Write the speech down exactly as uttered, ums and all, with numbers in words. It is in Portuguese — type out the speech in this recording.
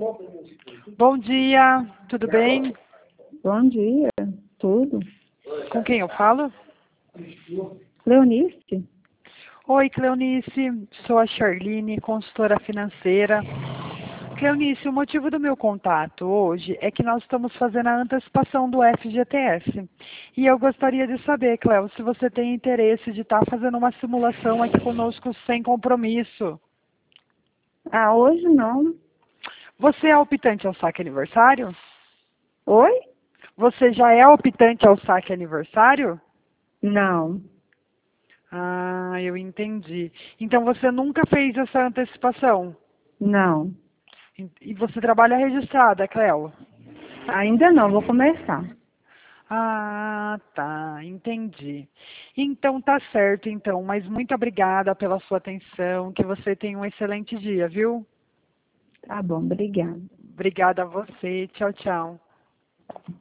Bom dia, tudo bem? Bom dia, tudo. Com quem eu falo? Leonice? Oi, Cleonice, sou a Charline, consultora financeira. Cleonice, o motivo do meu contato hoje é que nós estamos fazendo a antecipação do F G T S. E eu gostaria de saber, Cleo, se você tem interesse de estar fazendo uma simulação aqui conosco sem compromisso. Ah, hoje não. Você é optante ao saque aniversário? Oi? Você já é optante ao saque aniversário? Não, Ah, eu entendi. Então você nunca fez essa antecipação? não. E e você trabalha registrada, Cleo? Ainda não, vou começar. Ah, tá, entendi. Então tá certo, então. Mas muito obrigada pela sua atenção. Que você tenha um excelente dia, viu? Tá bom, obrigada. Obrigada a você. Tchau, tchau.